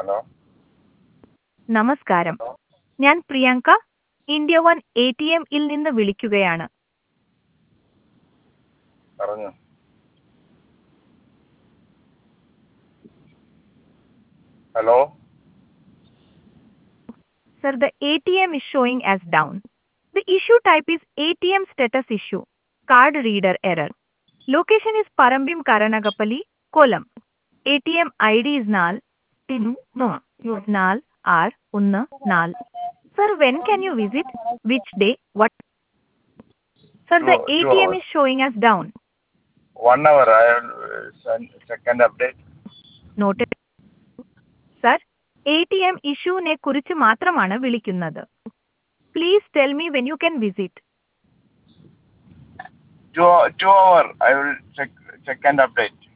Hello നമസ്കാരം. ഞാൻ Priyanka, India one ATM ൽ നിന്ന് വിളിക്കുകയാണ്. പറഞ്ഞു. Hello Sir, the ATM is showing as down. The issue type is ATM status issue. Card reader error. Location is Parambim Karanagapalli, Kollam. ATM ID is Nal. Nal R. Unna Nal. Sir, when can you visit? Which day? What? Sir, the Two ATM hours. is showing as down. 1 hour. I have second update. Noted. Sir, ATM ഇഷ്യൂവിനെ കുറിച്ച് മാത്രമാണ് വിളിക്കുന്നത്. Please tell me when you can visit. 2 hour. I will check second update.